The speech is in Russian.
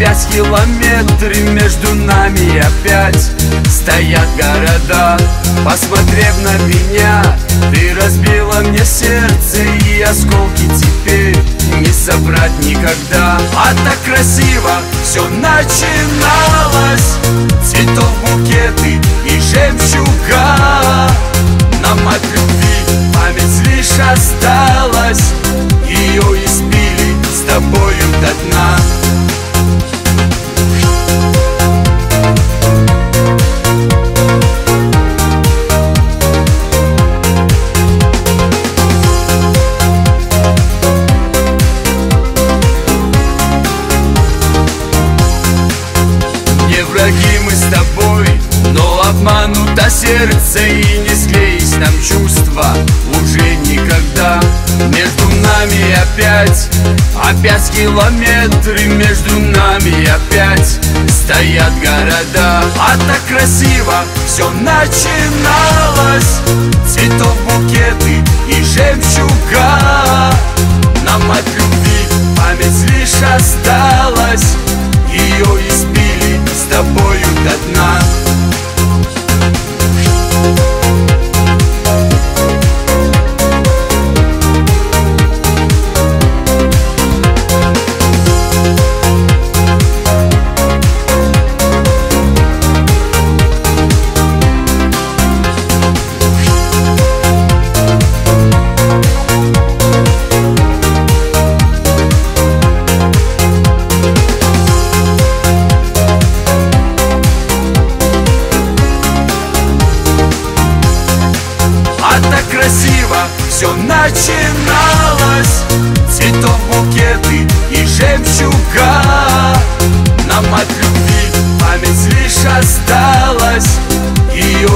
Опять километры между нами, опять стоят города. Посмотрев на меня, ты разбила мне сердце, и осколки теперь не собрать никогда. А так красиво все начиналось, цветов букеты и жемчуга. Нам от любви память лишь осталась, ее испили с тобою до дна. Не враги мы с тобой, но обмануто сердце, и не склеись нам чувства уже никогда. Между нами опять километры, между нами опять стоят города. А так красиво все начиналось, цветов букеты и жемчуга. Нам от любви память лишь осталась, ее испили с тобою до дна. Красиво все начиналось, цветов букеты и жемчуга. Нам от любви память лишь осталась, ее